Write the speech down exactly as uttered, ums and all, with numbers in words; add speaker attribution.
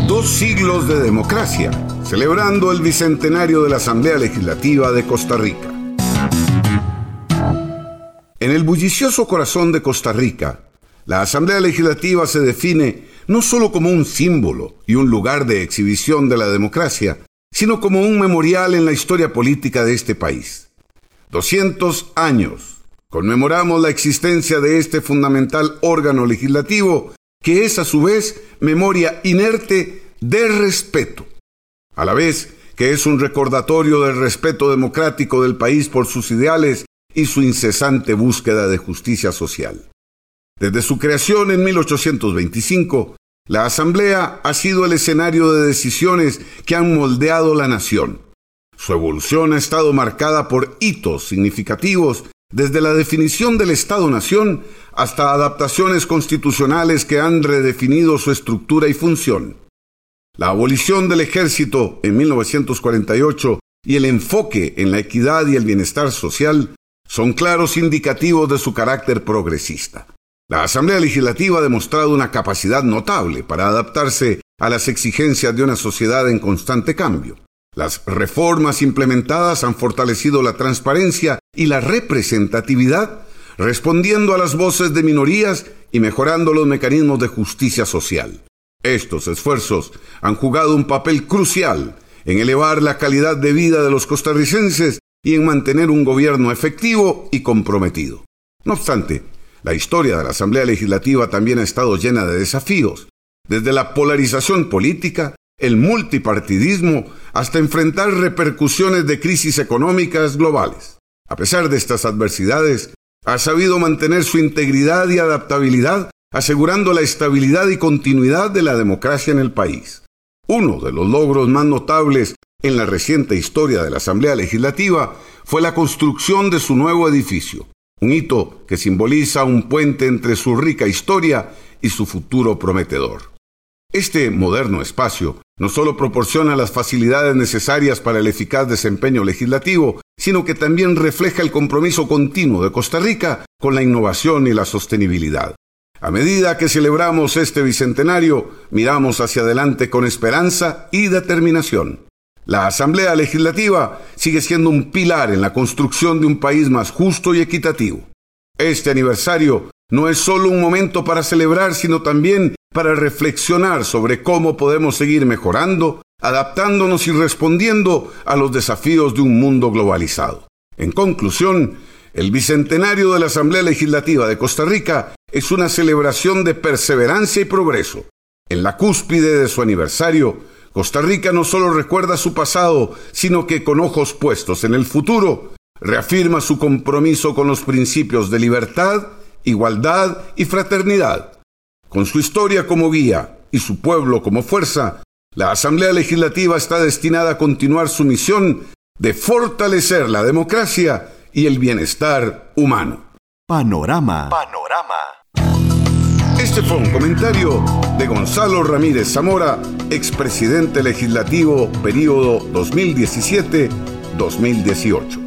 Speaker 1: Dos siglos de democracia, celebrando el bicentenario de la Asamblea Legislativa de Costa Rica. En el bullicioso corazón de Costa Rica, la Asamblea Legislativa se define no solo como un símbolo y un lugar de exhibición de la democracia, sino como un memorial en la historia política de este país. doscientos años conmemoramos la existencia de este fundamental órgano legislativo, que es a su vez memoria inerte de respeto, a la vez que es un recordatorio del respeto democrático del país por sus ideales y su incesante búsqueda de justicia social. Desde su creación en mil ochocientos veinticinco, la Asamblea ha sido el escenario de decisiones que han moldeado la nación. Su evolución ha estado marcada por hitos significativos, desde la definición del Estado-Nación hasta adaptaciones constitucionales que han redefinido su estructura y función. La abolición del ejército en mil novecientos cuarenta y ocho y el enfoque en la equidad y el bienestar social son claros indicativos de su carácter progresista. La Asamblea Legislativa ha demostrado una capacidad notable para adaptarse a las exigencias de una sociedad en constante cambio. Las reformas implementadas han fortalecido la transparencia y la representatividad, respondiendo a las voces de minorías y mejorando los mecanismos de justicia social. Estos esfuerzos han jugado un papel crucial en elevar la calidad de vida de los costarricenses y en mantener un gobierno efectivo y comprometido. No obstante, la historia de la Asamblea Legislativa también ha estado llena de desafíos, desde la polarización política, el multipartidismo, hasta enfrentar repercusiones de crisis económicas globales. A pesar de estas adversidades, ha sabido mantener su integridad y adaptabilidad, asegurando la estabilidad y continuidad de la democracia en el país. Uno de los logros más notables en la reciente historia de la Asamblea Legislativa fue la construcción de su nuevo edificio, un hito que simboliza un puente entre su rica historia y su futuro prometedor. Este moderno espacio no solo proporciona las facilidades necesarias para el eficaz desempeño legislativo, sino que también refleja el compromiso continuo de Costa Rica con la innovación y la sostenibilidad. A medida que celebramos este bicentenario, miramos hacia adelante con esperanza y determinación. La Asamblea Legislativa sigue siendo un pilar en la construcción de un país más justo y equitativo. Este aniversario no es solo un momento para celebrar, sino también para reflexionar sobre cómo podemos seguir mejorando, adaptándonos y respondiendo a los desafíos de un mundo globalizado. En conclusión, el bicentenario de la Asamblea Legislativa de Costa Rica es una celebración de perseverancia y progreso. En la cúspide de su aniversario, Costa Rica no solo recuerda su pasado, sino que con ojos puestos en el futuro, reafirma su compromiso con los principios de libertad, igualdad y fraternidad. Con su historia como guía y su pueblo como fuerza, la Asamblea Legislativa está destinada a continuar su misión de fortalecer la democracia y el bienestar humano.
Speaker 2: Panorama. Panorama.
Speaker 1: Este fue un comentario de Gonzalo Ramírez Zamora, expresidente legislativo, período dos mil diecisiete a dos mil dieciocho.